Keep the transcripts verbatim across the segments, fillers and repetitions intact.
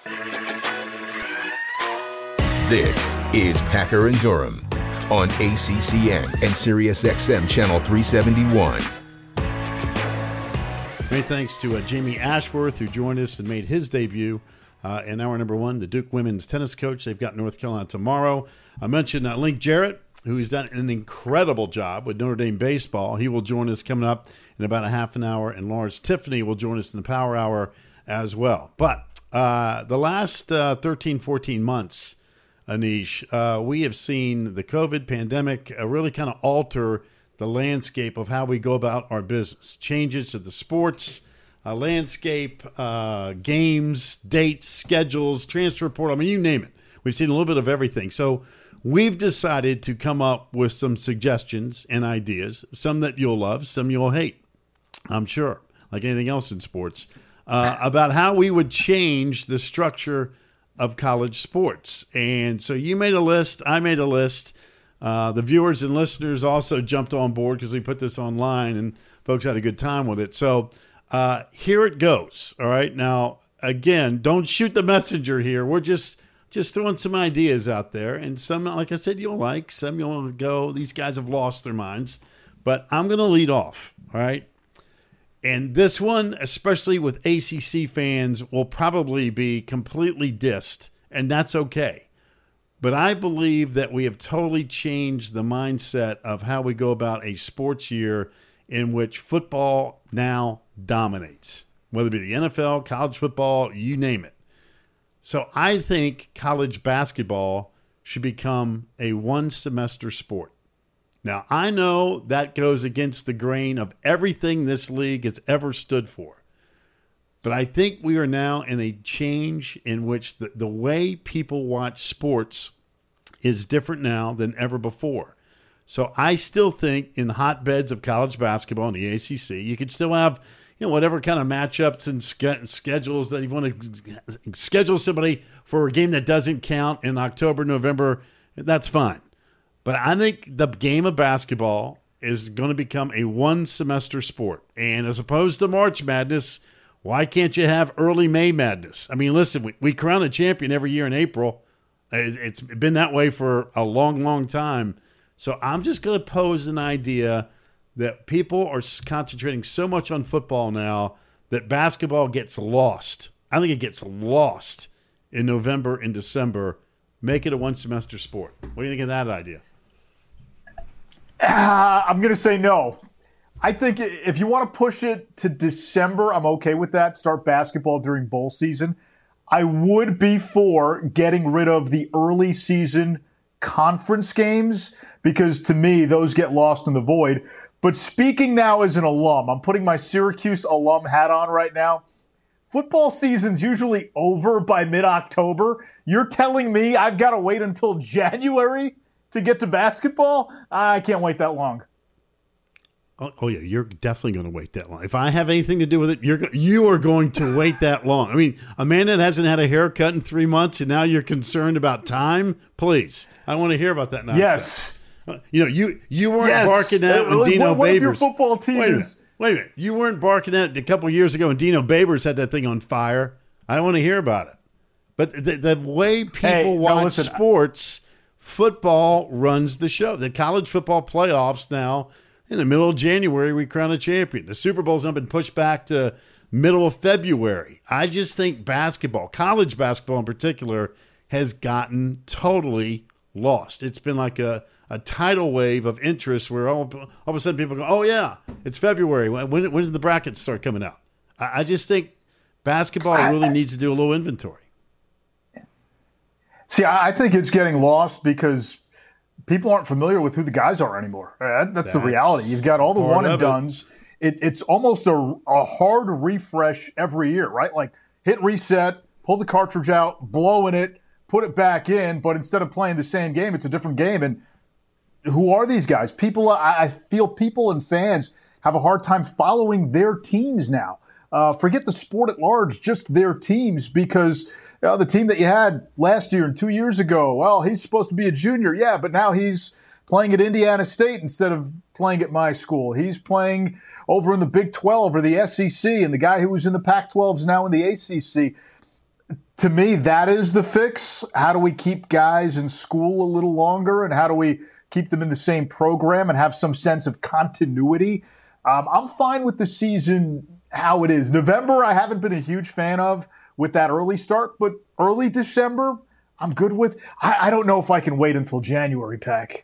This is Packer and Durham on A C C N and SiriusXM Channel three seventy-one. Many thanks to uh, Jamie Ashworth, who joined us and made his debut uh, in hour number one, the Duke women's tennis coach. They've got North Carolina tomorrow. I mentioned uh, Link Jarrett, who's done an incredible job with Notre Dame baseball. He will join us coming up in about a half an hour, and Lawrence Tiffany will join us in the Power Hour as well. But uh, the last uh, thirteen, fourteen months, Anish, uh, we have seen the COVID pandemic uh, really kind of alter the landscape of how we go about our business. Changes to the sports uh, landscape, uh, games, dates, schedules, transfer portal. I mean, you name it. We've seen a little bit of everything. So we've decided to come up with some suggestions and ideas, some that you'll love, some you'll hate, I'm sure, like anything else in sports, uh, about how we would change the structure of college sports. And so you made a list, I made a list. Uh, the viewers and listeners also jumped on board because we put this online and folks had a good time with it. So uh, here it goes. All right. Now, again, don't shoot the messenger here. We're just just throwing some ideas out there. And some, like I said, you'll like. Some you'll go, these guys have lost their minds. But I'm going to lead off. All right. And this one, especially with A C C fans, will probably be completely dissed, and that's okay. But I believe that we have totally changed the mindset of how we go about a sports year in which football now dominates, whether it be the N F L, college football, you name it. So I think college basketball should become a one-semester sport. Now, I know that goes against the grain of everything this league has ever stood for. But I think we are now in a change in which the, the way people watch sports is different now than ever before. So I still think in hotbeds of college basketball in the A C C, you could still have, you know, whatever kind of matchups and ske- schedules that you want to schedule somebody for a game that doesn't count in October, November. That's fine. But I think the game of basketball is going to become a one-semester sport. And as opposed to March Madness, why can't you have early May Madness? I mean, listen, we, we crown a champion every year in April. It's been that way for a long, long time. So I'm just going to pose an idea that people are concentrating so much on football now that basketball gets lost. I think it gets lost in November and December. Make it a one-semester sport. What do you think of that idea? Uh, I'm going to say no. I think if you want to push it to December, I'm okay with that. Start basketball during bowl season. I would be for getting rid of the early season conference games because to me, those get lost in the void. But speaking now as an alum, I'm putting my Syracuse alum hat on right now. Football season's usually over by mid-October. You're telling me I've got to wait until January to get to basketball? I can't wait that long. Oh, oh yeah, you're definitely going to wait that long. If I have anything to do with it, you're you are going to wait that long. I mean, a man that hasn't had a haircut in three months and now you're concerned about time? Please, I want to hear about that nonsense. Yes. You know, you you weren't yes. barking at when uh, Dino what, what Babers. If your football team wait a is? minute. Wait a minute. You weren't barking at it a couple of years ago when Dino Babers had that thing on fire. I don't want to hear about it. But the, the way people hey, watch no, listen, sports, football runs the show. The college football playoffs now, in the middle of January, we crown a champion. The Super Bowl's not been pushed back to middle of February. I just think basketball, college basketball in particular, has gotten totally lost. It's been like a, a tidal wave of interest where all, all of a sudden people go, oh, yeah, it's February. When, when did the brackets start coming out? I, I just think basketball really needs to do a little inventory. See, I think it's getting lost because people aren't familiar with who the guys are anymore. That's, that's the reality. You've got all the one and dones. It, it's almost a, a hard refresh every year, right? Like hit reset, pull the cartridge out, blow in it, put it back in. But instead of playing the same game, it's a different game. And who are these guys? People, I, I feel people and fans have a hard time following their teams now. Uh, forget the sport at large, just their teams, because you know, the team that you had last year and two years ago, well, he's supposed to be a junior, yeah, but now he's playing at Indiana State instead of playing at my school. He's playing over in the Big twelve or the S E C, and the guy who was in the Pac twelve is now in the A C C. to me, that is the fix. How do we keep guys in school a little longer, and how do we keep them in the same program and have some sense of continuity? Um, I'm fine with the season how it is. November, I haven't been a huge fan of with that early start, but early December, I'm good with. I, I don't know if I can wait until January, Pack.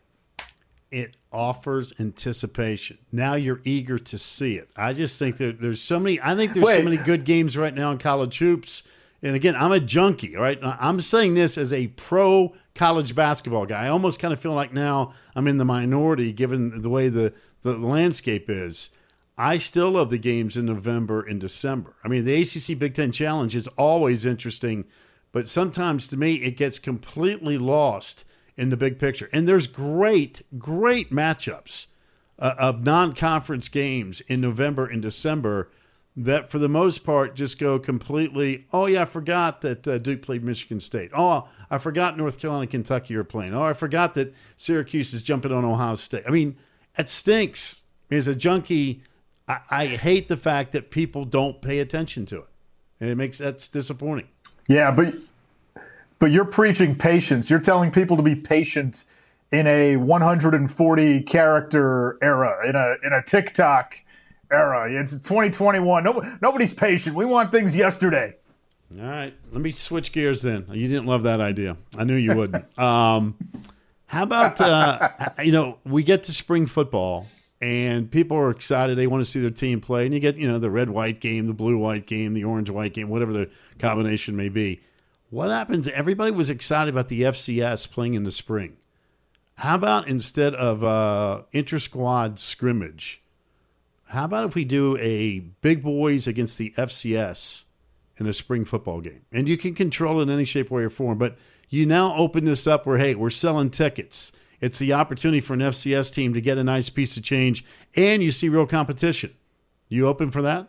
It offers anticipation. Now you're eager to see it. I just think that there's so many. I think there's Wait. so many good games right now in college hoops. And again, I'm a junkie, all right? I'm saying this as a pro college basketball guy. I almost kind of feel like now I'm in the minority given the way the, the landscape is. I still love the games in November and December. I mean, the A C C Big Ten Challenge is always interesting, but sometimes to me it gets completely lost in the big picture. And there's great, great matchups uh, of non-conference games in November and December that for the most part just go completely, oh, yeah, I forgot that uh, Duke played Michigan State. Oh, I forgot North Carolina, Kentucky are playing. Oh, I forgot that Syracuse is jumping on Ohio State. I mean, it stinks. As a junkie, I, I hate the fact that people don't pay attention to it. And it makes that's disappointing. Yeah, but but you're preaching patience. You're telling people to be patient in a one hundred forty character era, in a in a TikTok era. It's twenty twenty-one. No, nobody's patient. We want things yesterday. All right. Let me switch gears then. You didn't love that idea. I knew you wouldn't. um, how about, uh, you know, we get to spring football and people are excited. They want to see their team play. And you get, you know, the red-white game, the blue-white game, the orange-white game, whatever the combination may be. What happens? Everybody was excited about the F C S playing in the spring. How about instead of uh, inter-squad scrimmage, how about if we do a big boys against the F C S in a spring football game? And you can control it in any shape, way, or form. But you now open this up where, hey, we're selling tickets. It's the opportunity for an F C S team to get a nice piece of change, and you see real competition. You open for that?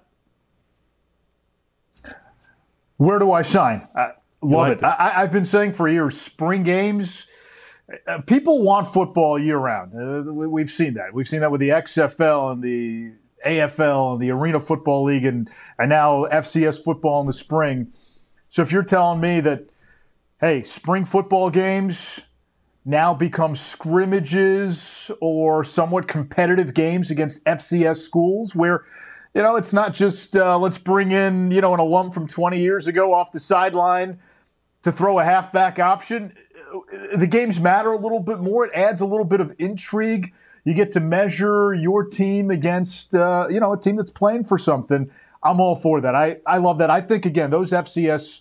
Where do I sign? I love like it. I, I've been saying for years, spring games, uh, people want football year-round. Uh, we've seen that. We've seen that with the X F L and the A F L and the Arena Football League and, and now F C S football in the spring. So if you're telling me that, hey, spring football games now become scrimmages or somewhat competitive games against F C S schools where, you know, it's not just uh, let's bring in, you know, an alum from twenty years ago off the sideline to throw a halfback option. The games matter a little bit more. It adds a little bit of intrigue. You get to measure your team against, uh, you know, a team that's playing for something. I'm all for that. I, I love that. I think, again, those F C S,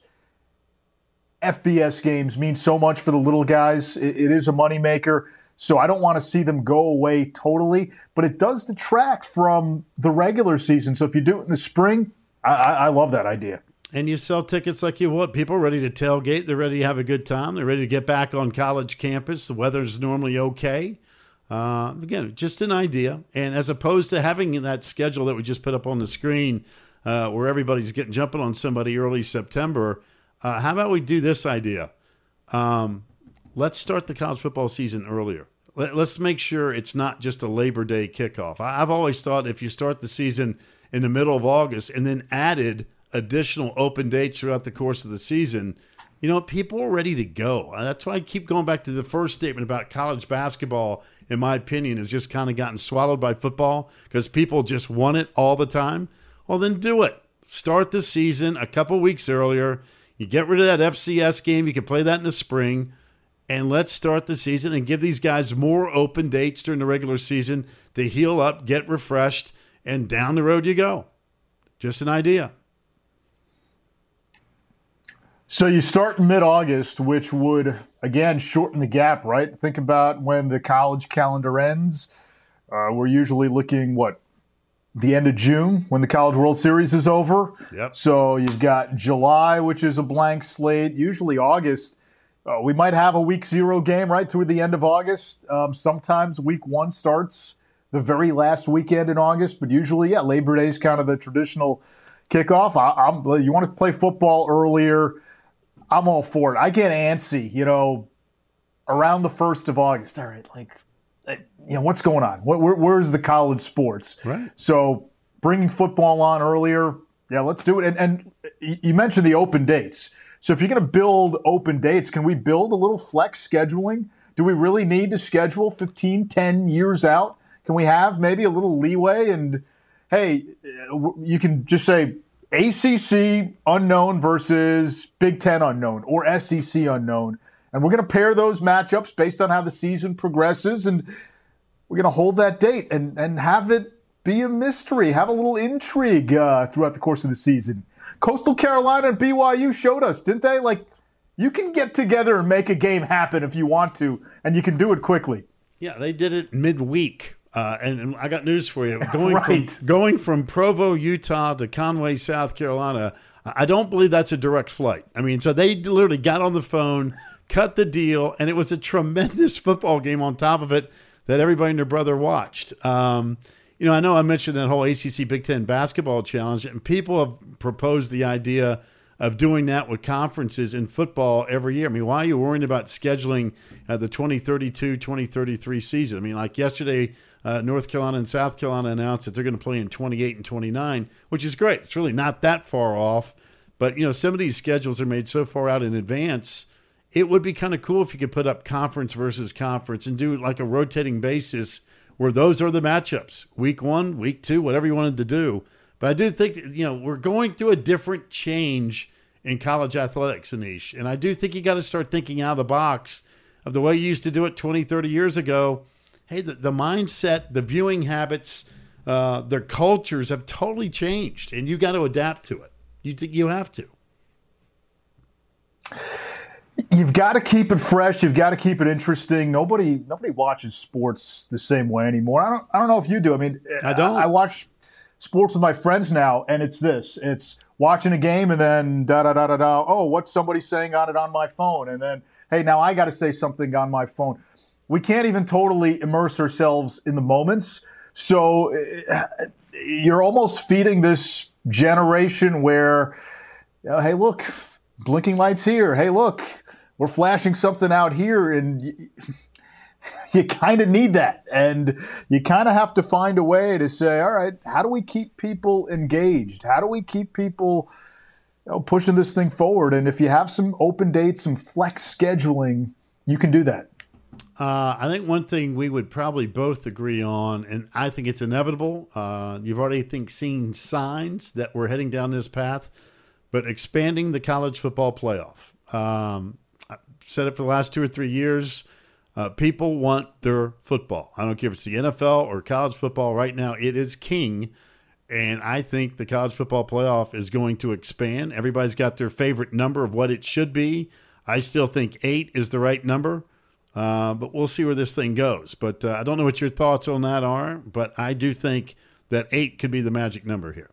F B S games mean so much for the little guys. It, it is a moneymaker. So I don't want to see them go away totally, but it does detract from the regular season. So if you do it in the spring, I, I, I love that idea. And you sell tickets like you would. People are ready to tailgate. They're ready to have a good time. They're ready to get back on college campus. The weather's normally okay. Uh, again, just an idea. And as opposed to having that schedule that we just put up on the screen uh, where everybody's getting jumping on somebody early September, uh, how about we do this idea? Um, let's start the college football season earlier. Let, let's make sure it's not just a Labor Day kickoff. I, I've always thought if you start the season in the middle of August and then added additional open dates throughout the course of the season, you know, people are ready to go. That's why I keep going back to the first statement about college basketball, in my opinion, has just kind of gotten swallowed by football because people just want it all the time. Well, then do it. Start the season a couple weeks earlier. You get rid of that F C S game. You can play that in the spring. And let's start the season and give these guys more open dates during the regular season to heal up, get refreshed, and down the road you go. Just an idea. So you start in mid-August, which would, again, shorten the gap, right? Think about when the college calendar ends. Uh, we're usually looking, what, the end of June when the College World Series is over. Yep. So you've got July, which is a blank slate. Usually August, uh, we might have a week zero game, right, toward the end of August. Um, sometimes week one starts the very last weekend in August, but usually, yeah, Labor Day is kind of the traditional kickoff. I, I'm, you want to play football earlier, I'm all for it. I get antsy, you know, around the first of August. All right, like, you know, what's going on? Where, where, where's the college sports? Right. So bringing football on earlier, yeah, let's do it. And, and you mentioned the open dates. So if you're going to build open dates, can we build a little flex scheduling? Do we really need to schedule fifteen, ten years out? Can we have maybe a little leeway? And, hey, you can just say A C C unknown versus Big Ten unknown or S E C unknown. And we're going to pair those matchups based on how the season progresses. And we're going to hold that date and, and have it be a mystery, have a little intrigue uh, throughout the course of the season. Coastal Carolina and B Y U showed us, didn't they? Like, you can get together and make a game happen if you want to, and you can do it quickly. Yeah, they did it midweek. Uh, and, and I got news for you. Going right. from going from Provo, Utah to Conway, South Carolina, I don't believe that's a direct flight. I mean, so they literally got on the phone, cut the deal, and it was a tremendous football game on top of it that everybody and their brother watched. Um, you know, I know I mentioned that whole A C C Big Ten basketball challenge, and people have proposed the idea of doing that with conferences in football every year. I mean, why are you worrying about scheduling uh, the twenty thirty-two twenty thirty-three season? I mean, like yesterday, uh, North Carolina and South Carolina announced that they're going to play in twenty-eight and twenty-nine, which is great. It's really not that far off. But, you know, some of these schedules are made so far out in advance, it would be kind of cool if you could put up conference versus conference and do like a rotating basis where those are the matchups, week one, week two, whatever you wanted to do. But I do think that, you know, we're going through a different change in college athletics, Anish. And I do think you got to start thinking out of the box of the way you used to do it twenty, thirty years ago. Hey, the, the mindset, the viewing habits, uh, their cultures have totally changed, and you got to adapt to it. You you have to. You've got to keep it fresh. You've got to keep it interesting. Nobody nobody watches sports the same way anymore. I don't I don't know if you do. I mean, I don't. I, I watch sports with my friends now, and it's this. It's watching a game and then da da da da da. Oh, what's somebody saying on it on my phone? And then, hey, now I got to say something on my phone. We can't even totally immerse ourselves in the moments. So you're almost feeding this generation where, you know, hey, look, blinking lights here. Hey, look, we're flashing something out here, and you, you kind of need that. And you kind of have to find a way to say, all right, how do we keep people engaged? How do we keep people, you know, pushing this thing forward? And if you have some open dates, some flex scheduling, you can do that. Uh, I think one thing we would probably both agree on, and I think it's inevitable, uh, you've already, I think, seen signs that we're heading down this path, but expanding the college football playoff. Um, I've said it for the last two or three years. Uh, people want their football. I don't care if it's the N F L or college football right now. It is king, and I think the college football playoff is going to expand. Everybody's got their favorite number of what it should be. I still think eight is the right number. Uh, but we'll see where this thing goes. But uh, I don't know what your thoughts on that are, but I do think that eight could be the magic number here.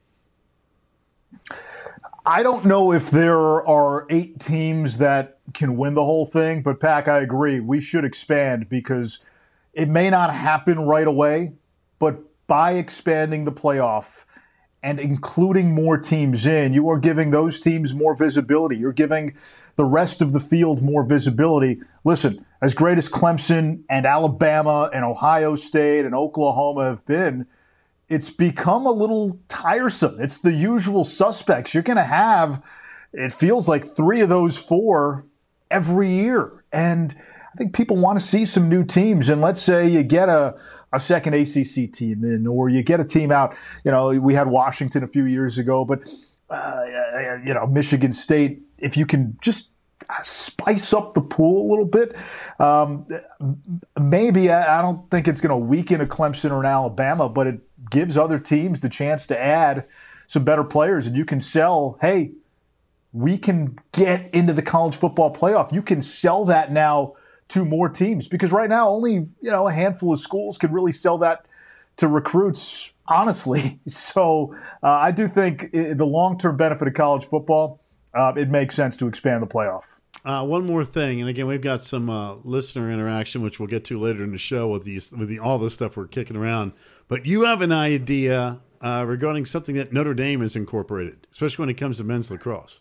I don't know if there are eight teams that can win the whole thing, but Pac, I agree. We should expand because it may not happen right away, but by expanding the playoff and including more teams in, you are giving those teams more visibility. You're giving the rest of the field more visibility. Listen, as great as Clemson and Alabama and Ohio State and Oklahoma have been, it's become a little tiresome. It's the usual suspects. You're going to have, it feels like, three of those four every year. And I think people want to see some new teams. And let's say you get a, a second A C C team in, or you get a team out. You know, we had Washington a few years ago, but, uh, you know, Michigan State, if you can just spice up the pool a little bit, um, maybe I don't think it's going to weaken a Clemson or an Alabama, but it gives other teams the chance to add some better players. And you can sell, hey, we can get into the college football playoff. You can sell that now to more teams, because right now only, you know, a handful of schools can really sell that to recruits, honestly. So uh, I do think the long-term benefit of college football, uh, it makes sense to expand the playoff. Uh, one more thing, and again, we've got some uh, listener interaction, which we'll get to later in the show with these, with the, all this stuff we're kicking around. But you have an idea uh, regarding something that Notre Dame has incorporated, especially when it comes to men's lacrosse.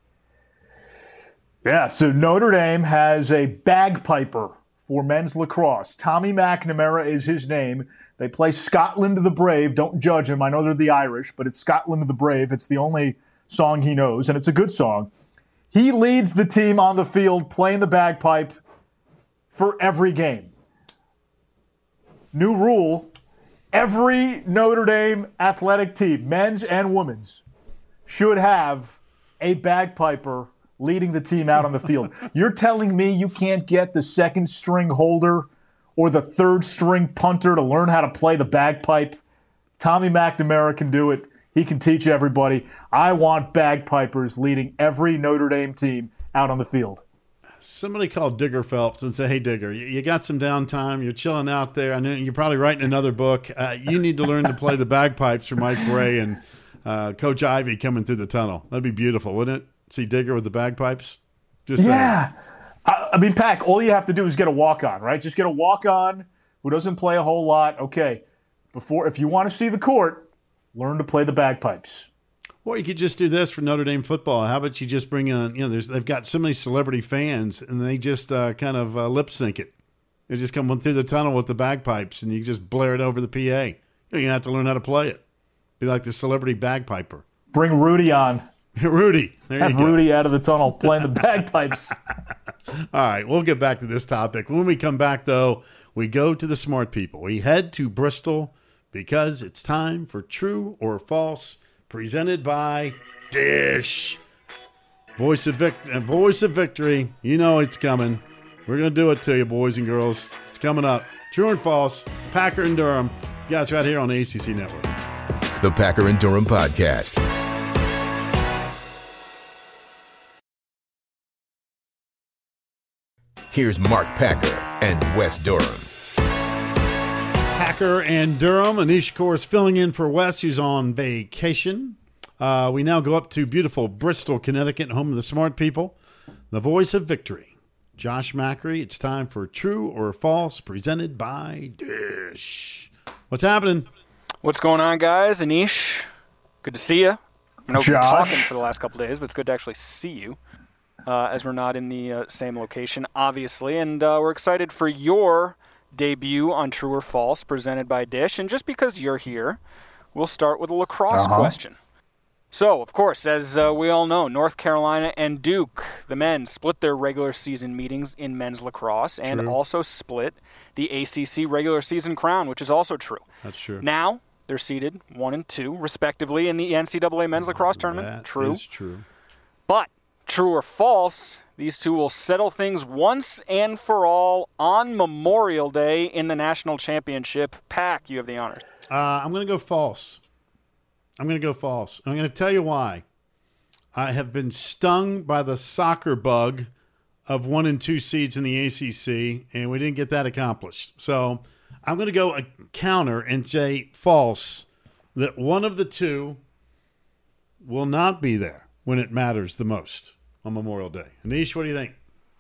Yeah, so Notre Dame has a bagpiper for men's lacrosse. Tommy McNamara is his name. They play Scotland the Brave. Don't judge him. I know they're the Irish, but it's Scotland the Brave. It's the only song he knows, and it's a good song. He leads the team on the field playing the bagpipe for every game. New rule, every Notre Dame athletic team, men's and women's, should have a bagpiper leading the team out on the field. You're telling me you can't get the second string holder or the third string punter to learn how to play the bagpipe? Tommy McNamara can do it. He can teach everybody. I want bagpipers leading every Notre Dame team out on the field. Somebody called Digger Phelps and said, hey, Digger, you, you got some downtime. You're chilling out there. I know you're probably writing another book. Uh, you need to learn to play the bagpipes for Mike Bray and uh, Coach Ivy coming through the tunnel. That'd be beautiful, wouldn't it? See Digger with the bagpipes? Just yeah. I, I mean, Pack, all you have to do is get a walk-on, right? Just get a walk-on who doesn't play a whole lot. Okay, before if you want to see the court, learn to play the bagpipes. Or you could just do this for Notre Dame football. How about you just bring in, you know, there's, they've got so many celebrity fans, and they just uh, kind of uh, lip sync it. They just come through the tunnel with the bagpipes, and you just blare it over the P A. You're going to have to learn how to play it. Be like the celebrity bagpiper. Bring Rudy on. Rudy. There Have you go. Rudy out of the tunnel playing the bagpipes. All right, we'll get back to this topic. When we come back, though, we go to the smart people. We head to Bristol because it's time for True or False, presented by Dish. Voice of, vic- uh, voice of victory. You know it's coming. We're going to do it to you, boys and girls. It's coming up. True and False, Packer and Durham. You guys right here on the A C C Network. The Packer and Durham Podcast. Here's Mark Packer and Wes Durham. Packer and Durham. Anish Kaur is filling in for Wes, who's on vacation. Uh, we now go up to beautiful Bristol, Connecticut, home of the smart people. The voice of victory, Josh Macri. It's time for True or False, presented by Dish. What's happening? What's going on, guys? Anish, good to see you. I know we've been Josh. talking for the last couple of days, but it's good to actually see you. Uh, as we're not in the uh, same location, obviously. And uh, we're excited for your debut on True or False, presented by Dish. And just because you're here, we'll start with a lacrosse Uh-huh. question. So, of course, as uh, we all know, North Carolina and Duke, the men, split their regular season meetings in men's lacrosse and True. also split the A C C regular season crown, which is also true. That's true. Now, they're seeded one and two, respectively, in the N C double A men's lacrosse tournament. That True. is true. But, true or false, these two will settle things once and for all on Memorial Day in the national championship. Pack, you have the honors. Uh, I'm going to go false. I'm going to go false. I'm going to tell you why. I have been stung by the soccer bug of one and two seeds in the A C C, and we didn't get that accomplished. So I'm going to go a counter and say false, that one of the two will not be there when it matters the most on Memorial Day. Anish, what do you think?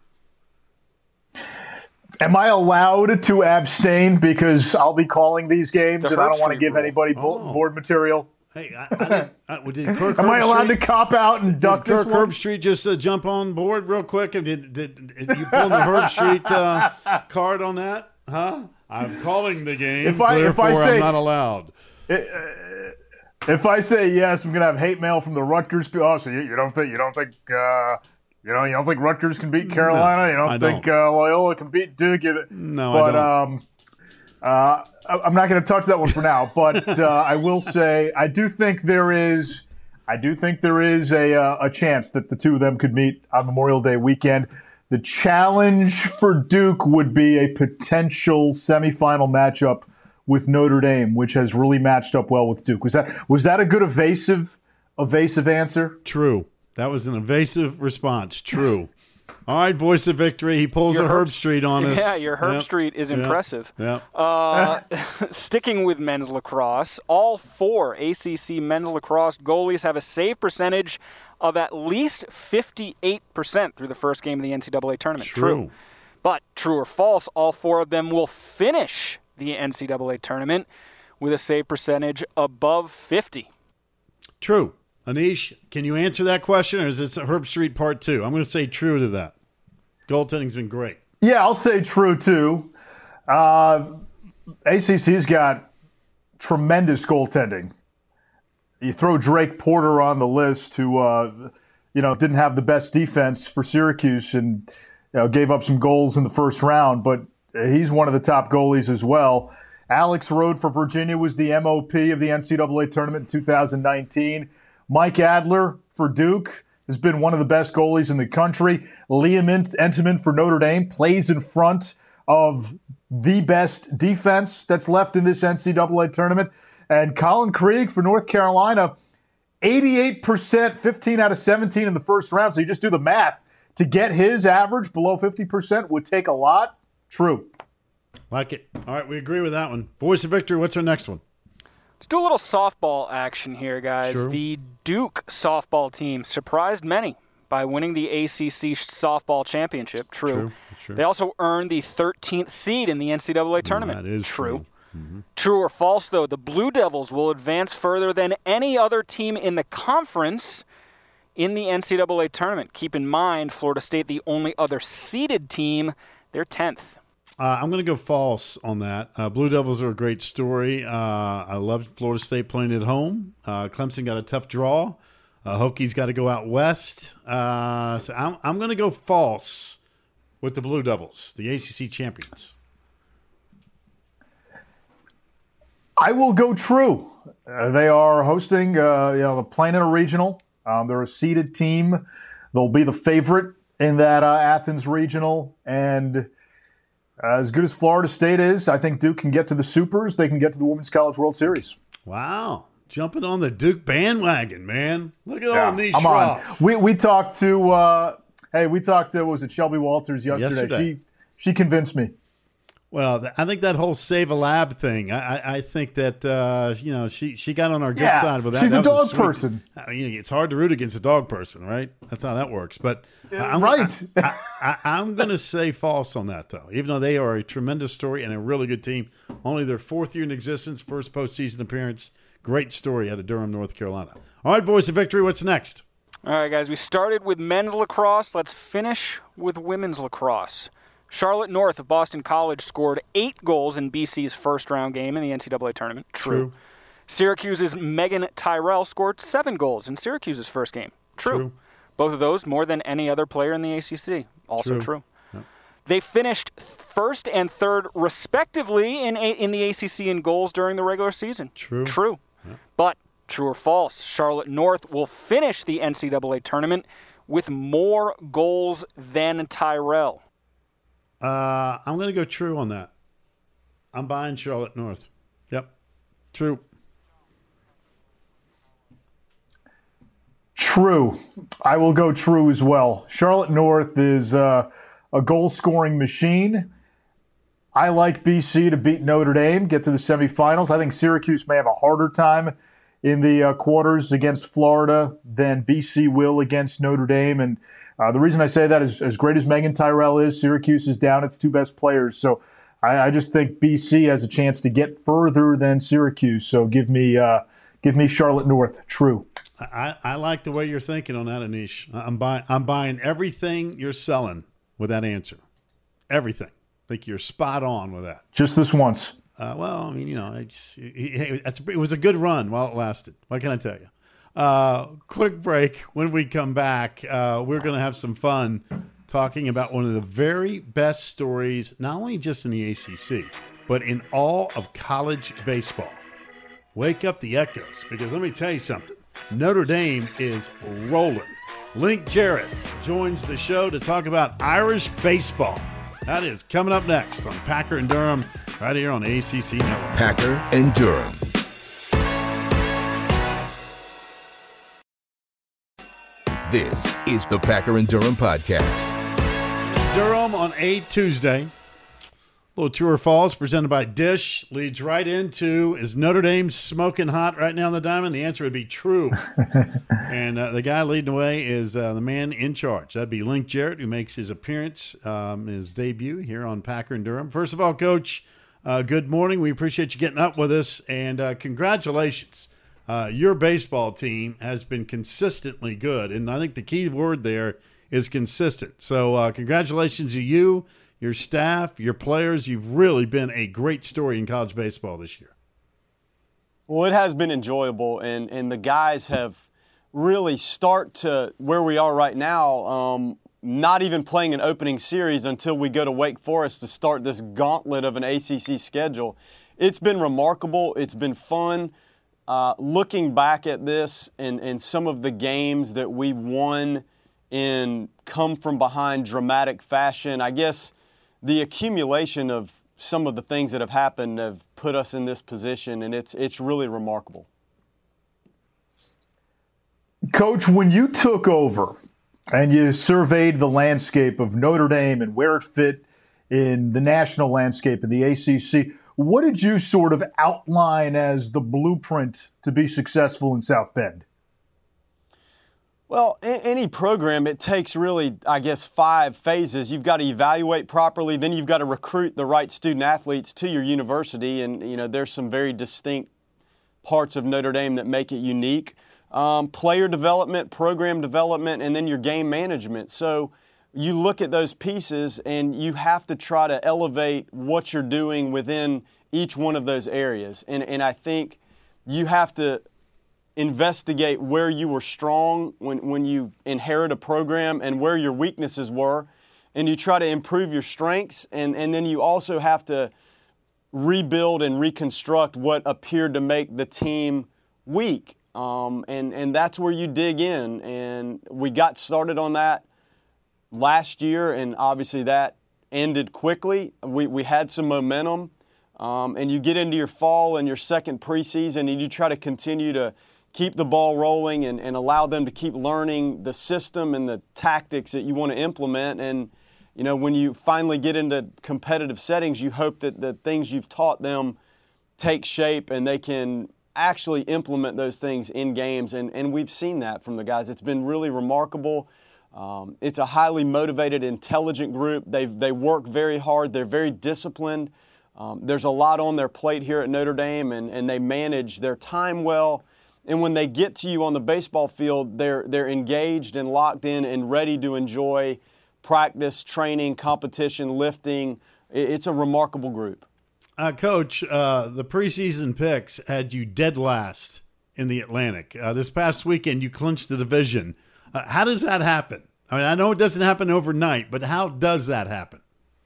Am I allowed to abstain because I'll be calling these games The and I Herb don't want to Street give rule. anybody bulletin Oh. board material? Hey, I, I didn't, I, did Kirk Am I Herbstreit- allowed to cop out and duck Did Kirk this one? Herbstreit just uh, jump on board real quick? And did, did, did you pull the Herbstreit uh, card on that? Huh? I'm calling the game. If I- if I therefore say- I'm not allowed. If I say yes, I'm going to have hate mail from the Rutgers people. Oh, so you, you don't think you don't think uh, you know you don't think Rutgers can beat Carolina? You don't I think don't. Uh, Loyola can beat Duke? You- No, but, I um, uh, I- I'm not going to touch that one for now. But uh, I will say I do think there is I do think there is a uh, a chance that the two of them could meet on Memorial Day weekend. The challenge for Duke would be a potential semifinal matchup with Notre Dame, which has really matched up well with Duke. Was that was that a good evasive evasive answer? True. That was an evasive response. True. All right, voice of victory. He pulls Your a Herb- Herbstreit on us. Yeah, your Herb Yep. Street is Yep. impressive. Yep. Uh, sticking with men's lacrosse, all four A C C men's lacrosse goalies have a save percentage of at least fifty-eight percent through the first game of the N C double A tournament. True. But true or false, all four of them will finish the N C double A tournament with a save percentage above fifty. True. Anish, can you answer that question, or is it Herbstreit part two? I'm going to say true to that. Goaltending's been great. Yeah, I'll say true too. Uh, A C C's got tremendous goaltending. You throw Drake Porter on the list, who uh, you you know, didn't have the best defense for Syracuse and you know, gave up some goals in the first round, but he's one of the top goalies as well. Alex Rode for Virginia was the M O P of the N C double A tournament in two thousand nineteen. Mike Adler for Duke has been one of the best goalies in the country. Liam Entenmann for Notre Dame plays in front of the best defense that's left in this N C double A tournament. And Colin Krieg for North Carolina, eighty-eight percent, fifteen out of seventeen in the first round. So you just do the math. To get his average below fifty percent would take a lot. True. Like it. All right, we agree with that one. Voice of Victory, what's our next one? Let's do a little softball action here, guys. Sure. The Duke softball team surprised many by winning the A C C softball championship. True. True. True. They also earned the thirteenth seed in the N C double A tournament. That is true. True. Mm-hmm. True or false, though, the Blue Devils will advance further than any other team in the conference in the N C double A tournament. Keep in mind, Florida State, the only other seeded team, they're tenth. Uh, I'm going to go false on that. Uh, Blue Devils are a great story. Uh, I loved Florida State playing at home. Uh, Clemson got a tough draw. Uh, Hokies got to go out west. Uh, so I'm, I'm going to go false with the Blue Devils, the A C C champions. I will go true. Uh, they are hosting, uh, you know, playing in a regional. Um, they're a seeded team. They'll be the favorite in that uh, Athens regional, and as good as Florida State is, I think Duke can get to the Supers. They can get to the Women's College World Series. Wow. Jumping on the Duke bandwagon, man. Look at Yeah, all Niche I'm on. Roth. We we talked to, uh, hey, we talked to, was it Shelby Walters yesterday? Yesterday. She she convinced me. Well, th- I think that whole Save a Lab thing, I, I, I think that, uh, you know, she, she got on our good Yeah, side with that. she's That a was dog sweet- person. I mean, it's hard to root against a dog person, right? That's how that works. But I'm, right. I, I, I'm going to say false on that, though, even though they are a tremendous story and a really good team. Only their fourth year in existence, first postseason appearance. Great story out of Durham, North Carolina. All right, Voice of Victory, what's next? All right, guys, we started with men's lacrosse. Let's finish with women's lacrosse. Charlotte North of Boston College scored eight goals in B C's first-round game in the N C double A tournament. True. True. Syracuse's Megan Tyrell scored seven goals in Syracuse's first game. True. True. Both of those more than any other player in the A C C. Also True. true. Yep. They finished first and third, respectively, in a, in the A C C in goals during the regular season. True. True. Yep. But true or false, Charlotte North will finish the N C double A tournament with more goals than Tyrell. Uh, I'm going to go true on that. I'm buying Charlotte North. Yep. True. True. I will go true as well. Charlotte North is uh, a goal-scoring machine. I like B C to beat Notre Dame, get to the semifinals. I think Syracuse may have a harder time in the uh, quarters against Florida than B C will against Notre Dame. And uh, the reason I say that is, as great as Megan Tyrell is, Syracuse is down its two best players. So I, I just think B C has a chance to get further than Syracuse. So give me uh, give me Charlotte North. True. I, I like the way you're thinking on that, Anish. I'm buying I'm buying everything you're selling with that answer. Everything. I think you're spot on with that. Just this once. Uh, well, I mean, you know, it's, it, it's, it was a good run while it lasted. What can I tell you? Uh, quick break. When we come back, uh, we're going to have some fun talking about one of the very best stories, not only just in the A C C, but in all of college baseball. Wake up the echoes, because let me tell you something. Notre Dame is rolling. Link Jarrett joins the show to talk about Irish baseball. That is coming up next on Packer and Durham, right here on A C C Network. Packer and Durham. This is the Packer and Durham podcast. Durham on a Tuesday. A little true or false presented by Dish leads right into, is Notre Dame smoking hot right now in the diamond? The answer would be true. And uh, the guy leading the way is uh, the man in charge. That'd be Link Jarrett, who makes his appearance, um, his debut here on Packer and Durham. First of all, Coach, uh, good morning. We appreciate you getting up with us, and uh, congratulations. Uh, your baseball team has been consistently good, and I think the key word there is consistent. So uh, congratulations to you, your staff, your players. You've really been a great story in college baseball this year. Well, it has been enjoyable, and, and the guys have really start to where we are right now, um, not even playing an opening series until we go to Wake Forest to start this gauntlet of an A C C schedule. It's been remarkable. It's been fun. Uh, looking back at this and, and some of the games that we won in come-from-behind dramatic fashion, I guess the accumulation of some of the things that have happened have put us in this position, and it's it's really remarkable. Coach, when you took over and you surveyed the landscape of Notre Dame and where it fit in the national landscape in the A C C, what did you sort of outline as the blueprint to be successful in South Bend? Well, in any program, it takes really, I guess, five phases. You've got to evaluate properly, then you've got to recruit the right student athletes to your university, and you know there's some very distinct parts of Notre Dame that make it unique. Um, player development, program development, and then your game management. So you look at those pieces and you have to try to elevate what you're doing within each one of those areas. And, and I think you have to investigate where you were strong when, when you inherit a program and where your weaknesses were. And you try to improve your strengths. And, and then you also have to rebuild and reconstruct what appeared to make the team weak. Um, and, and that's where you dig in. And we got started on that last year, and obviously that ended quickly. We, we had some momentum, um, and you get into your fall and your second preseason, and you try to continue to keep the ball rolling and, and allow them to keep learning the system and the tactics that you want to implement. And, you know, when you finally get into competitive settings, you hope that the things you've taught them take shape and they can actually implement those things in games. And, and we've seen that from the guys. It's been really remarkable. Um, it's a highly motivated, intelligent group. They they work very hard. They're very disciplined. Um, there's a lot on their plate here at Notre Dame, and, and they manage their time well. And when they get to you on the baseball field, they're they're engaged and locked in and ready to enjoy practice, training, competition, lifting. It's a remarkable group. Uh, Coach, uh, the preseason picks had you dead last in the Atlantic. Uh, this past weekend, you clinched the division. Uh, how does that happen? I mean, I know it doesn't happen overnight, but how does that happen?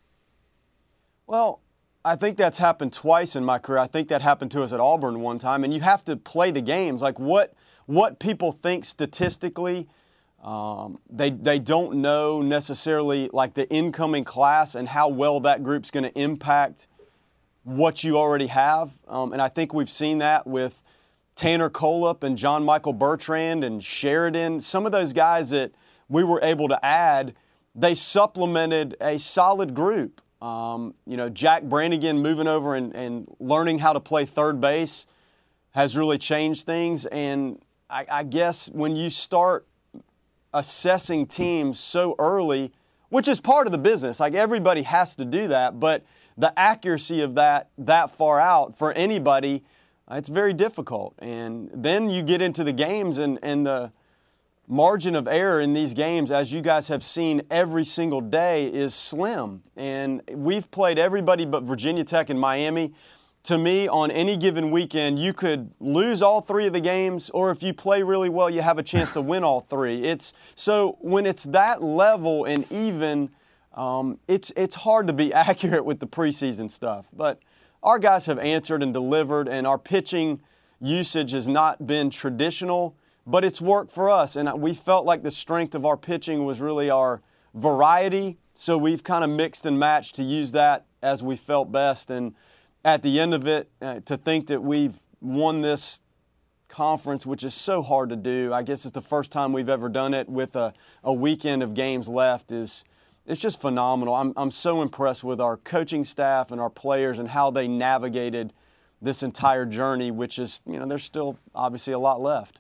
Well, I think that's happened twice in my career. I think that happened to us at Auburn one time. And you have to play the games. Like what what people think statistically, um, they they don't know necessarily like the incoming class and how well that group's going to impact what you already have. Um, and I think we've seen that with Tanner Kolop and John Michael Bertrand and Sheridan. Some of those guys that we were able to add, they supplemented a solid group. Um, you know, Jack Brannigan moving over and, and learning how to play third base has really changed things. And I, I guess when you start assessing teams so early, which is part of the business, like everybody has to do that, but the accuracy of that that far out for anybody, it's very difficult. And then you get into the games and, and the margin of error in these games, as you guys have seen every single day, is slim. And we've played everybody but Virginia Tech and Miami. To me, on any given weekend, you could lose all three of the games, or if you play really well, you have a chance to win all three. It's so when it's that level and even, um, it's it's hard to be accurate with the preseason stuff. But our guys have answered and delivered, and our pitching usage has not been traditional, but it's worked for us. And we felt like the strength of our pitching was really our variety, so we've kind of mixed and matched to use that as we felt best. And at the end of it, uh, to think that we've won this conference, which is so hard to do, I guess it's the first time we've ever done it with a, a weekend of games left, is it's just phenomenal. I'm I'm so impressed with our coaching staff and our players and how they navigated this entire journey, which is, you know, there's still obviously a lot left.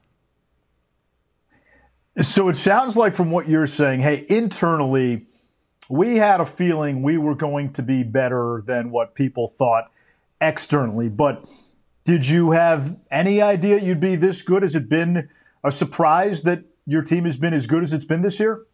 So it sounds like from what you're saying, hey, internally, we had a feeling we were going to be better than what people thought externally. But did you have any idea you'd be this good? Has it been a surprise that your team has been as good as it's been this year?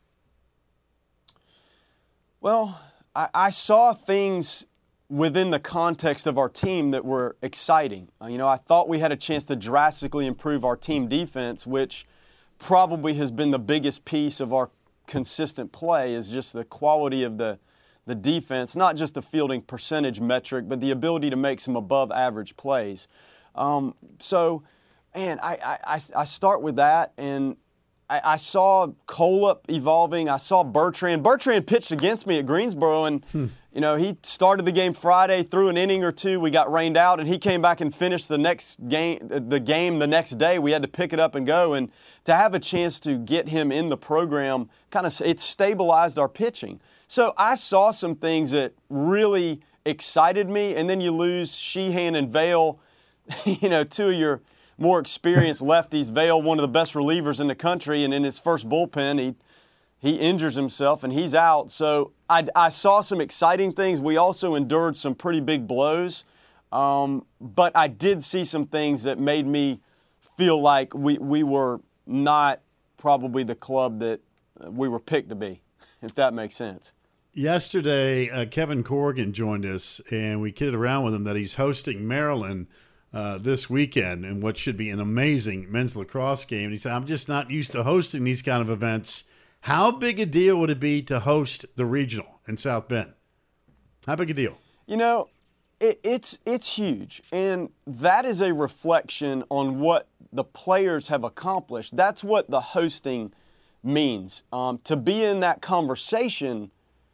Well, I, I saw things within the context of our team that were exciting. Uh, you know, I thought we had a chance to drastically improve our team defense, which probably has been the biggest piece of our consistent play is just the quality of the the defense, not just the fielding percentage metric, but the ability to make some above average plays. Um, so, man, I, I, I start with that, and I, I saw Coleup evolving. I saw Bertrand. Bertrand pitched against me at Greensboro, and hmm. you know, he started the game Friday, threw an inning or two. We got rained out, and he came back and finished the next game. The game the next day, we had to pick it up and go. And to have a chance to get him in the program, kind of, it stabilized our pitching. So I saw some things that really excited me, and then you lose Sheehan and Vail, you know, two of your more experienced lefties. Vail, one of the best relievers in the country, and in his first bullpen, he he injures himself and he's out. So I, I saw some exciting things. We also endured some pretty big blows, um, but I did see some things that made me feel like we, we were not probably the club that we were picked to be, if that makes sense. Yesterday, uh, Kevin Corrigan joined us, and we kidded around with him that he's hosting Maryland uh, this weekend in what should be an amazing men's lacrosse game. And he said, I'm just not used to hosting these kind of events. How big a deal would it be to host the regional in South Bend? How big a deal? You know, it, it's it's huge, and that is a reflection on what the players have accomplished. That's what the hosting means. Um, to be in that conversation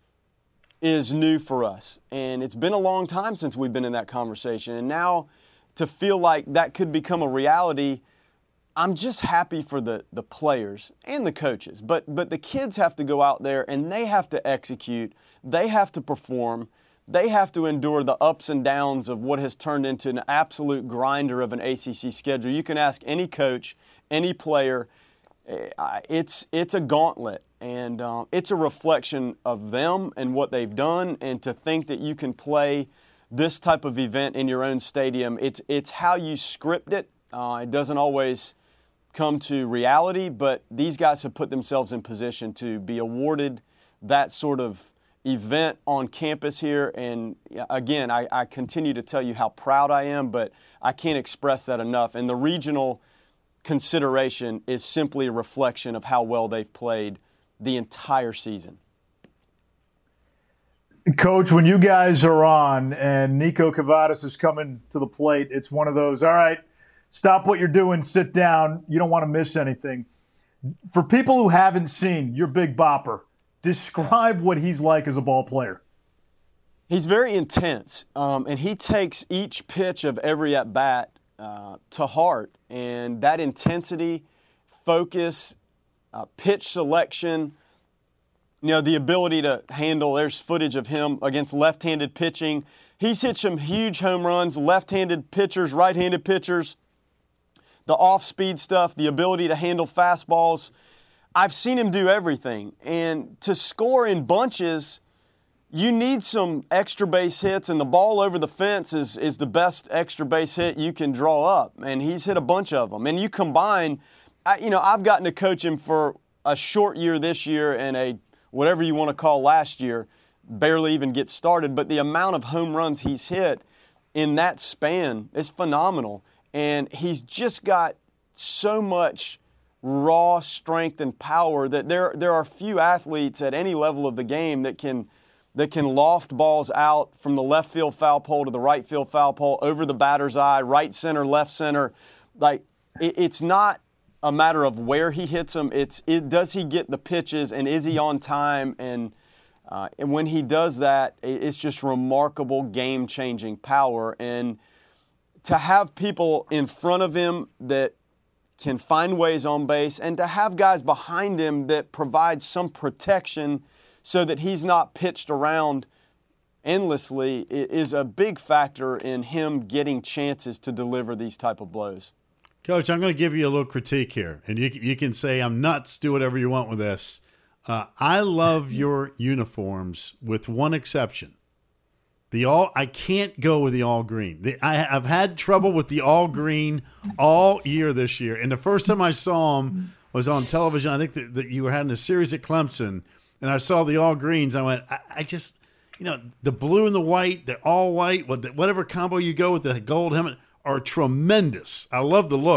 is new for us, and it's been a long time since we've been in that conversation, and now to feel like that could become a reality, I'm just happy for the, the players and the coaches, but but the kids have to go out there and they have to execute, they have to perform, they have to endure the ups and downs of what has turned into an absolute grinder of an A C C schedule. You can ask any coach, any player, it's it's a gauntlet. And um, it's a reflection of them and what they've done. And to think that you can play this type of event in your own stadium, it's it's how you script it. Uh, it doesn't always come to reality, but these guys have put themselves in position to be awarded that sort of event on campus here. And again, I, I continue to tell you how proud I am, but I can't express that enough. And the regional consideration is simply a reflection of how well they've played the entire season. Coach, when you guys are on and Nico Cavadas is coming to the plate, it's one of those, all right, stop what you're doing, sit down. You don't want to miss anything. For people who haven't seen your Big Bopper, describe what he's like as a ball player. He's very intense, um, and he takes each pitch of every at-bat uh, to heart. And that intensity, focus, Uh, pitch selection, you know, the ability to handle, there's footage of him against left-handed pitching. He's hit some huge home runs, left-handed pitchers, right-handed pitchers, the off-speed stuff, the ability to handle fastballs. I've seen him do everything. And to score in bunches, you need some extra base hits, and the ball over the fence is, is the best extra base hit you can draw up. And he's hit a bunch of them. And you combine – I, you know, I've gotten to coach him for a short year this year and a whatever you want to call last year, barely even get started. But the amount of home runs he's hit in that span is phenomenal. And he's just got so much raw strength and power that there there are few athletes at any level of the game that can that can loft balls out from the left field foul pole to the right field foul pole, over the batter's eye, right center, left center. Like, it, it's not a matter of where he hits them. It's it, does he get the pitches, and is he on time? And uh, and when he does that, it's just remarkable game-changing power. And to have people in front of him that can find ways on base, and to have guys behind him that provide some protection so that he's not pitched around endlessly, is a big factor in him getting chances to deliver these type of blows. Coach, I'm going to give you a little critique here, and you you can say I'm nuts, do whatever you want with this. Uh, I love your uniforms with one exception. The all I can't go with the all green. The, I, I've had trouble with the all green all year this year, and the first time I saw them was on television. I think that, that you were having a series at Clemson, and I saw the all greens. I went, I, I just, you know, the blue and the white, the all white, whatever combo you go with the gold helmet, are tremendous. I love the look.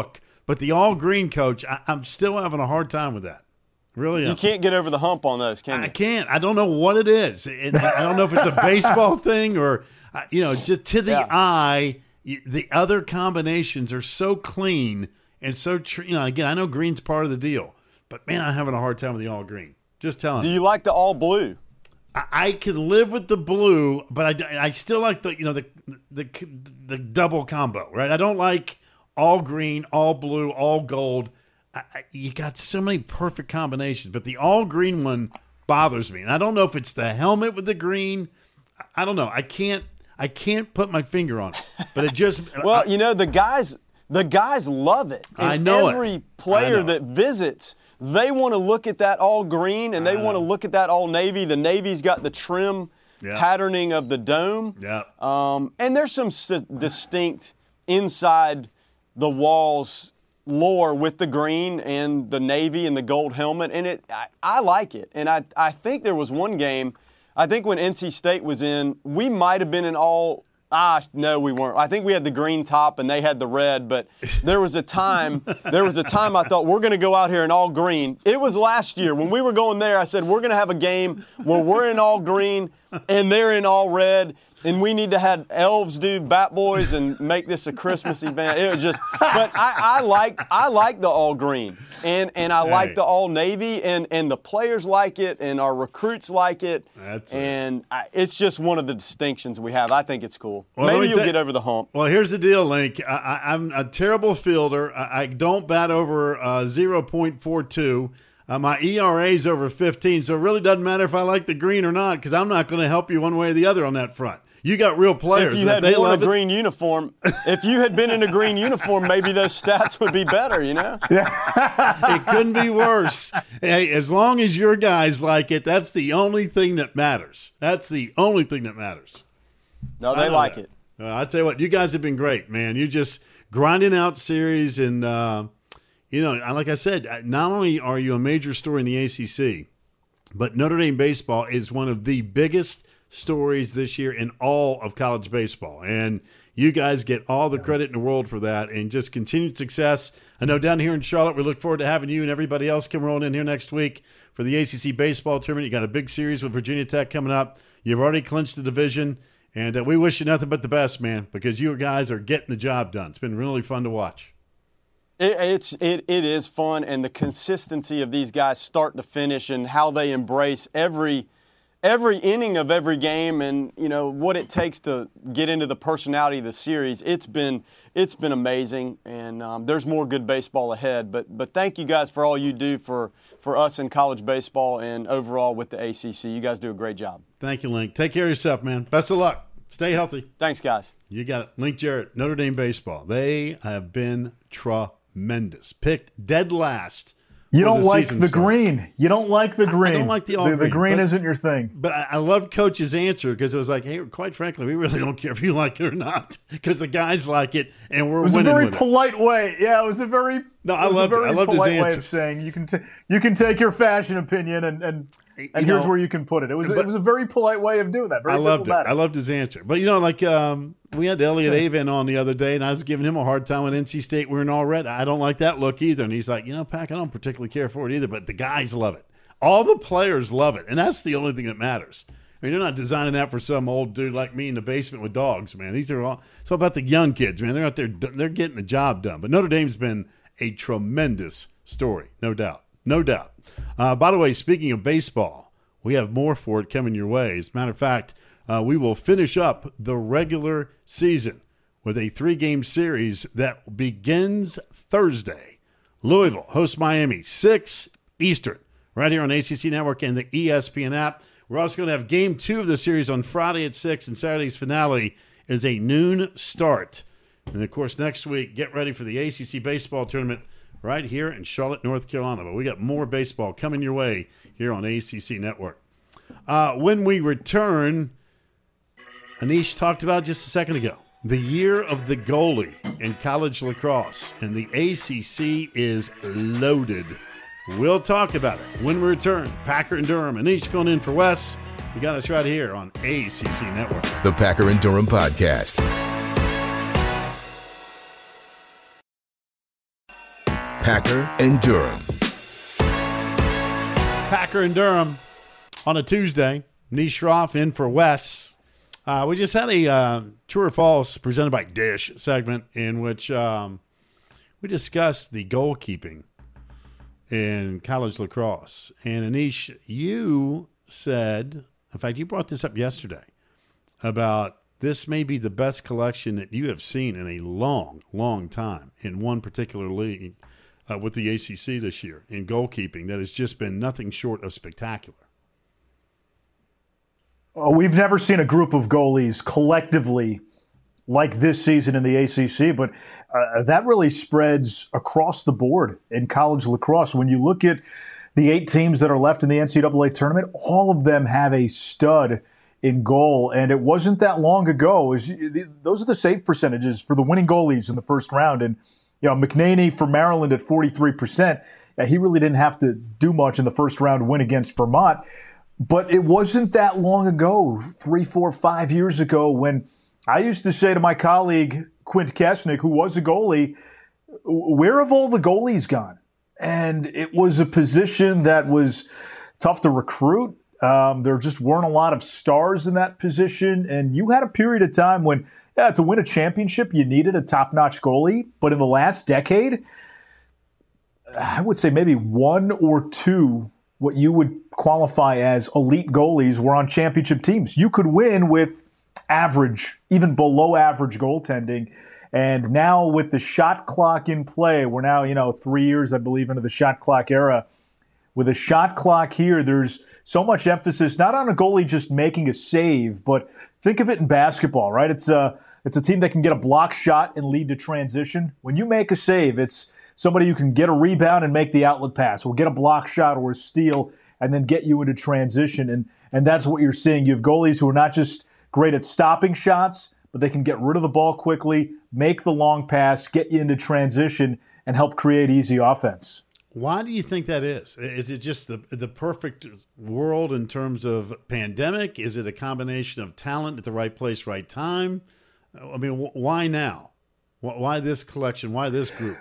But the all green, coach, I, I'm still having a hard time with that. Really, you am. can't get over the hump on those, can you? I can't. I don't know what it is. And I don't know if it's a baseball thing or, you know, just to the yeah. eye, the other combinations are so clean and so, tr- you know, again, I know green's part of the deal, but man, I'm having a hard time with the all green. Just telling you. Do you. you like the all blue? I, I can live with the blue, but I, I still like the, you know, the, the, the double combo, right? I don't like all green, all blue, all gold. I, I, you got so many perfect combinations, but the all green one bothers me. And I don't know if it's the helmet with the green. I, I don't know. I can't I can't put my finger on it. But it just Well, I, you know, the guys the guys love it. And I know every it. player I know that visits, they want to look at that all green and they want to look at that all navy. The navy's got the trim yeah. patterning of the dome. Yeah. Um, and there's some s- distinct inside the walls lore with the green and the navy and the gold helmet, and it I, I like it. And I, I think there was one game, I think when N C State was in, we might have been in all, ah, no, we weren't. I think we had the green top and they had the red, but there was a time, there was a time I thought we're going to go out here in all green. It was last year. When we were going there, I said we're going to have a game where we're in all green and they're in all red. And we need to have elves do Bat Boys and make this a Christmas event. It was just, but I, I like I like the all green, and and I hey. like the all navy, and, and the players like it, and our recruits like it. That's and I, it's just one of the distinctions we have. I think it's cool. Well, Maybe you'll ta- get over the hump. Well, here's the deal, Link. I, I, I'm a terrible fielder. I, I don't bat over uh, zero point four two. Uh, my E R A is over fifteen, so it really doesn't matter if I like the green or not because I'm not going to help you one way or the other on that front. You got real players. If you had worn a green uniform, if you had been in a green uniform, maybe those stats would be better, you know? Yeah. It couldn't be worse. Hey, as long as your guys like it, that's the only thing that matters. That's the only thing that matters. No, they like that. it. Uh, I tell you what, you guys have been great, man. You just grinding out series and, uh, you know, like I said, not only are you a major story in the A C C, but Notre Dame baseball is one of the biggest stories this year in all of college baseball. And you guys get all the credit in the world for that and just continued success. I know down here in Charlotte, we look forward to having you and everybody else come rolling in here next week for the A C C baseball tournament. You got a big series with Virginia Tech coming up. You've already clinched the division. And uh, we wish you nothing but the best, man, because you guys are getting the job done. It's been really fun to watch. It, it's it it is fun, and the consistency of these guys start to finish and how they embrace every every inning of every game, and you know what it takes to get into the personality of the series. It's been it's been amazing, and um, there's more good baseball ahead. But but thank you guys for all you do for for us in college baseball and overall with the A C C. You guys do a great job. Thank you, Link. Take care of yourself, man. Best of luck. Stay healthy. Thanks, guys. You got it. Link Jarrett, Notre Dame baseball. They have been tremendous. Picked dead last. You don't the like the start. green. You don't like the green. I don't like the all the, green. The green but, isn't your thing. But I, I loved Coach's answer because it was like, hey, quite frankly, we really don't care if you like it or not because the guys like it and we're winning with it. It was a very polite it. way. Yeah, it was a very no. I loved it. I loved his answer. Way of saying you can t- you can take your fashion opinion and and. And you here's know, where you can put it. It was but, it was a very polite way of doing that. Very I loved diplomatic. it. I loved his answer. But, you know, like um, we had Elliot Avon on the other day, and I was giving him a hard time with N C State. We're in all red. I don't like that look either. And he's like, you know, Pack, I don't particularly care for it either, but the guys love it. All the players love it, and that's the only thing that matters. I mean, you're not designing that for some old dude like me in the basement with dogs, man. These are all – it's all about the young kids, man. They're out there – they're getting the job done. But Notre Dame's been a tremendous story, no doubt. No doubt. Uh, by the way, speaking of baseball, we have more for it coming your way. As a matter of fact, uh, we will finish up the regular season with a three-game series that begins Thursday. Louisville hosts Miami, six Eastern, right here on A C C Network and the E S P N app. We're also going to have game two of the series on Friday at six, and Saturday's finale is a noon start. And, of course, next week, get ready for the A C C baseball tournament right here in Charlotte, North Carolina. But we got more baseball coming your way here on A C C Network. Uh, when we return, Anish talked about just a second ago, the year of the goalie in college lacrosse, and the A C C is loaded. We'll talk about it when we return. Packer and Durham, Anish filling in for Wes. You got us right here on A C C Network. The Packer and Durham Podcast. Packer and Durham. Packer and Durham on a Tuesday. Nish Shroff in for Wes. Uh, we just had a uh, True or False presented by Dish segment in which um, we discussed the goalkeeping in college lacrosse. And Anish, you said, in fact, you brought this up yesterday, about this may be the best collection that you have seen in a long, long time in one particular league uh, with the A C C this year in goalkeeping that has just been nothing short of spectacular. Oh, we've never seen a group of goalies collectively like this season in the A C C, but uh, that really spreads across the board in college lacrosse. When you look at the eight teams that are left in the N C double A tournament, all of them have a stud in goal, and it wasn't that long ago. Was, those are the save percentages for the winning goalies in the first round, and you know McNaney for Maryland at forty-three percent. Uh, he really didn't have to do much in the first round win against Vermont. But it wasn't that long ago, three, four, five years ago, when I used to say to my colleague, Quint Kesnick, who was a goalie, where have all the goalies gone? And it was a position that was tough to recruit. Um, there just weren't a lot of stars in that position. And you had a period of time when, yeah, to win a championship, you needed a top-notch goalie. But in the last decade, I would say maybe one or two what you would qualify as elite goalies were on championship teams. You could win with average, even below average goaltending. And now with the shot clock in play, we're now, you know, three years, I believe, into the shot clock era. With a shot clock here, there's so much emphasis, not on a goalie just making a save, but think of it in basketball, right? It's a, it's a team that can get a block shot and lead to transition. When you make a save, it's somebody who can get a rebound and make the outlet pass, or get a block shot or a steal and then get you into transition. And and that's what you're seeing. You have goalies who are not just great at stopping shots, but they can get rid of the ball quickly, make the long pass, get you into transition, and help create easy offense. Why do you think that is? Is it just the the perfect world in terms of pandemic? Is it a combination of talent at the right place, right time? I mean, why now? Why this collection? Why this group?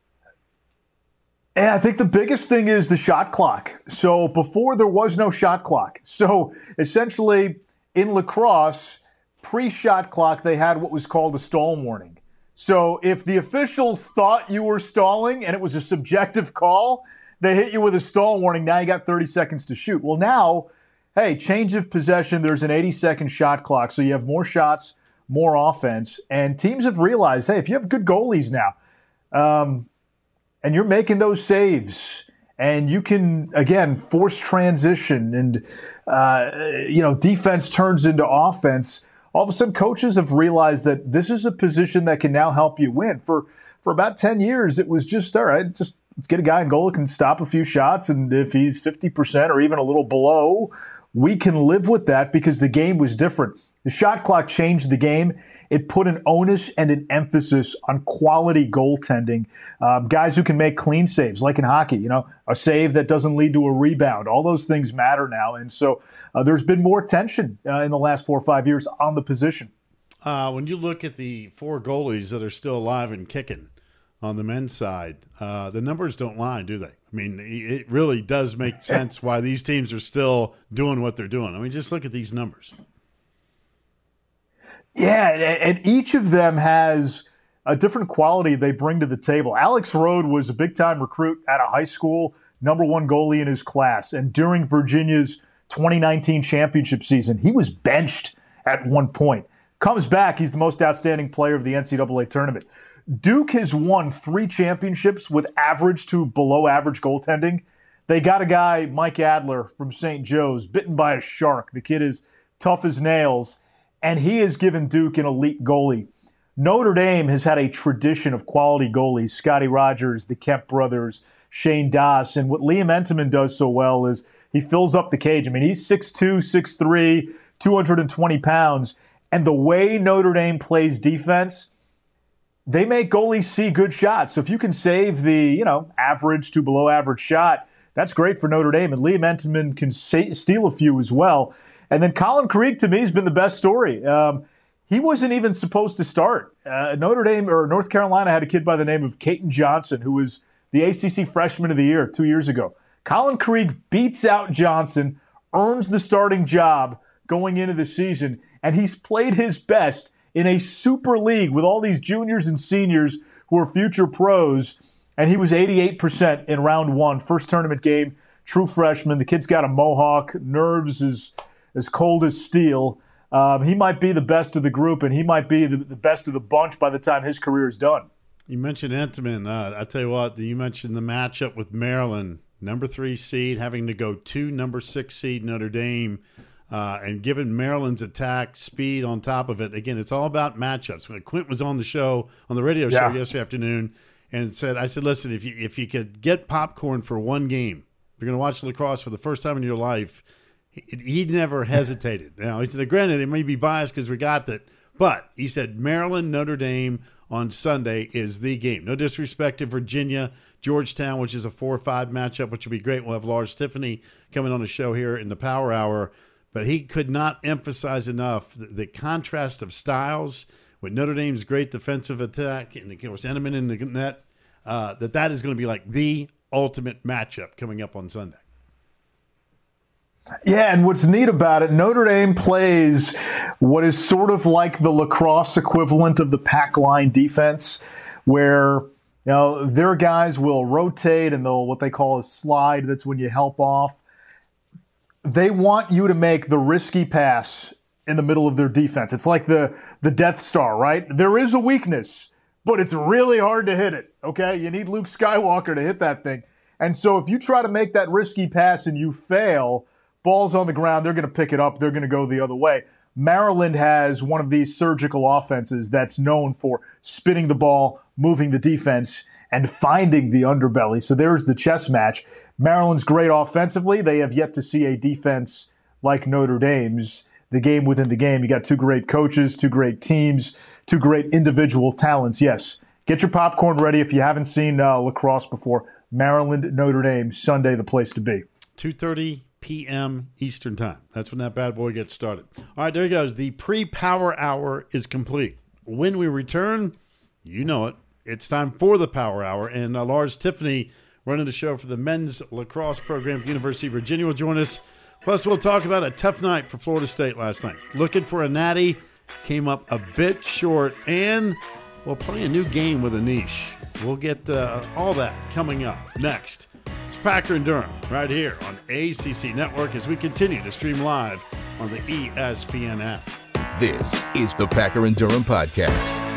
And I think the biggest thing is the shot clock. So before there was no shot clock. So essentially in lacrosse, pre-shot clock, they had what was called a stall warning. So if the officials thought you were stalling and it was a subjective call, they hit you with a stall warning. Now you got thirty seconds to shoot. Well, now, hey, change of possession, there's an eighty-second shot clock. So you have more shots, more offense. And teams have realized, hey, if you have good goalies now, um, and you're making those saves, and you can, again, force transition, and, uh, you know, defense turns into offense, all of a sudden coaches have realized that this is a position that can now help you win. For for about ten years, it was just, all right, just let's get a guy in goal who can stop a few shots, and if he's fifty percent or even a little below, we can live with that because the game was different. The shot clock changed the game. It put an onus and an emphasis on quality goaltending. Um, guys who can make clean saves, like in hockey, you know, a save that doesn't lead to a rebound. All those things matter now. And so uh, there's been more attention uh, in the last four or five years on the position. Uh, when you look at the four goalies that are still alive and kicking on the men's side, uh, the numbers don't lie, do they? I mean, it really does make sense why these teams are still doing what they're doing. I mean, just look at these numbers. Yeah, and each of them has a different quality they bring to the table. Alex Rode was a big-time recruit out of high school, number one goalie in his class. And during Virginia's twenty nineteen championship season, he was benched at one point. Comes back, he's the most outstanding player of the N C double A tournament. Duke has won three championships with average to below average goaltending. They got a guy, Mike Adler from Saint Joe's, bitten by a shark. The kid is tough as nails. And he has given Duke an elite goalie. Notre Dame has had a tradition of quality goalies. Scotty Rogers, the Kemp brothers, Shane Doss. And what Liam Entenmann does so well is he fills up the cage. I mean, he's six two, six three, two hundred twenty pounds. And the way Notre Dame plays defense, they make goalies see good shots. So if you can save the, you know, average to below average shot, that's great for Notre Dame. And Liam Entenmann can sa- steal a few as well. And then Colin Krieg, to me, has been the best story. Um, he wasn't even supposed to start. Uh, Notre Dame or North Carolina had a kid by the name of Caton Johnson, who was the A C C Freshman of the Year two years ago. Colin Krieg beats out Johnson, earns the starting job going into the season, and he's played his best in a super league with all these juniors and seniors who are future pros, and he was eighty-eight percent in round one, first tournament game, true freshman. The kid's got a mohawk, nerves as, as cold as steel. Um, he might be the best of the group, and he might be the, the best of the bunch by the time his career is done. You mentioned Entenmann. Uh, I tell you what, you mentioned the matchup with Maryland, number three seed, having to go to number six seed Notre Dame, uh, and given Maryland's attack speed on top of it. Again, it's all about matchups. When Quint was on the show, on the radio show yeah. yesterday afternoon, and said, I said, listen, if you if you could get popcorn for one game, if you're going to watch lacrosse for the first time in your life, he, he never hesitated. Now, he said, granted, it may be biased because we got that, but he said Maryland, Notre Dame on Sunday is the game. No disrespect to Virginia, Georgetown, which is a four or five matchup, which will be great. We'll have Lars Tiffany coming on the show here in the Power Hour. But he could not emphasize enough the, the contrast of styles with Notre Dame's great defensive attack and, of course, Entenmann in the net, uh, that that is going to be like the ultimate matchup coming up on Sunday. Yeah, and what's neat about it, Notre Dame plays what is sort of like the lacrosse equivalent of the pack line defense, where you know their guys will rotate and they'll what they call a slide. That's when you help off. They want you to make the risky pass in the middle of their defense. It's like the the Death Star, right? There is a weakness, but it's really hard to hit it. Okay, you need Luke Skywalker to hit that thing, and so if you try to make that risky pass and you fail, ball's on the ground, they're going to pick it up, they're going to go the other way. Maryland has one of these surgical offenses that's known for spinning the ball, moving the defense, and finding the underbelly. So there's the chess match. Maryland's great offensively. They have yet to see a defense like Notre Dame's. The game within the game. You got two great coaches, two great teams, two great individual talents. Yes, get your popcorn ready if you haven't seen uh, lacrosse before. Maryland, Notre Dame, Sunday, the place to be. two thirty p.m. Eastern Time. That's when that bad boy gets started. All right, there he goes. The pre-Power Hour is complete. When we return, you know it, it's time for the Power Hour. And uh, Lars Tiffany, running the show for the men's lacrosse program at the University of Virginia, will join us. Plus, we'll talk about a tough night for Florida State last night. Looking for a natty, came up a bit short, and we'll play a new game with a niche. We'll get uh, all that coming up next. It's Packer and Durham right here on A C C Network as we continue to stream live on the E S P N app. This is the Packer and Durham Podcast.